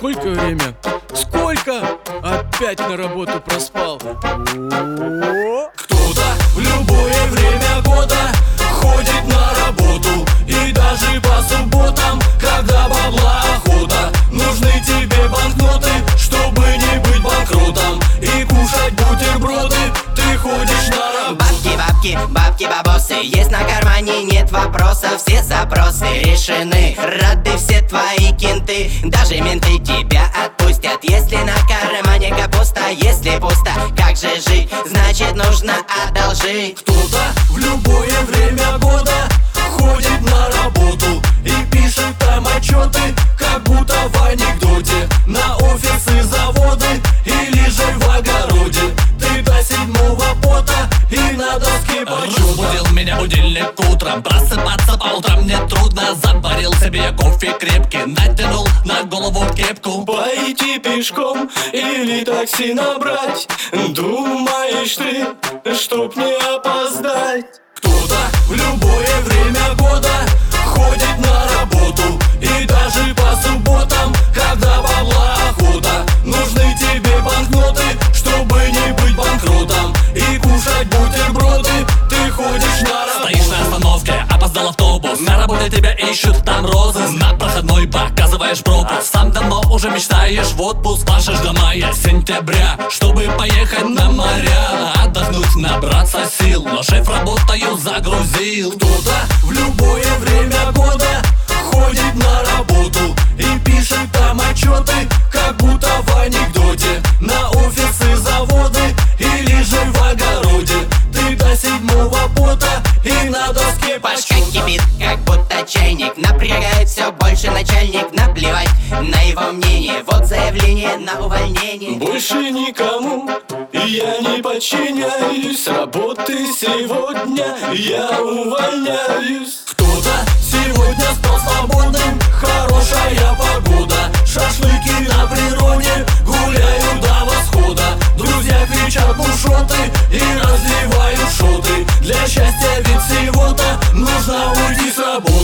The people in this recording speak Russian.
сколько время? Сколько? Опять на работу проспал. Кто-то в любое время года ходит на работу, и даже по субботам, когда бабла охота. Нужны тебе банкноты, чтобы не быть банкротом, и кушать бутерброды ты ходишь на работу. Бабки, бабки, бабки, бабосы, есть на кармане, нет вопросов. Все запросы решены, рады все твои кенты. Даже менты тебя отпустят, если на кармане капуста. Если пусто, как же жить? Значит, нужно одолжить. Кто-то в любое время года ходит на работу и пишет там отчеты, как будто в анекдоте. На офисы, заводы или же в огороде. Ты до седьмого пота и на доске почета. Разбудил меня будильник утром, просыпаться по утрам мне трудно. Заварил себе кофе крепкий, натянул на голову кепку. Пойти пешком или такси набрать? Думаешь ты, чтоб не опоздать? Кто-то в любое время года ходит на работу, и даже по субботам, когда бабла охота. Нужны тебе банкноты, чтобы не быть банкротом, и кушать бутерброды ты ходишь на работу. Стоишь на остановке, опоздал автобус, на работе тебя ищут там розы. На проходной показываешь пропуск, сам давно уже мечтаешь в отпуск. Пашешь до мая, сентября, чтобы поехать на моря, отдохнуть, набраться сил, но шеф работаю загрузил. Кто-то в любое время года ходит на работу и пишет там отчеты, как будто в анекдоте. На офисы, заводы или же в огороде. Ты до седьмого пота и на доске Пашка почета. кипит, как будто чайник. Напрягает все больше начальник. Наплевать на его мнение. Вот заявление на увольнение. Больше никому я не подчиняюсь. С работы сегодня я увольняюсь. Кто-то сегодня спал свободным, хорошая погода. Шашлыки на природе, гуляю до восхода. Друзья кричат бушоты и разливают шоты. Для счастья ведь всего-то нужно уйти с работы.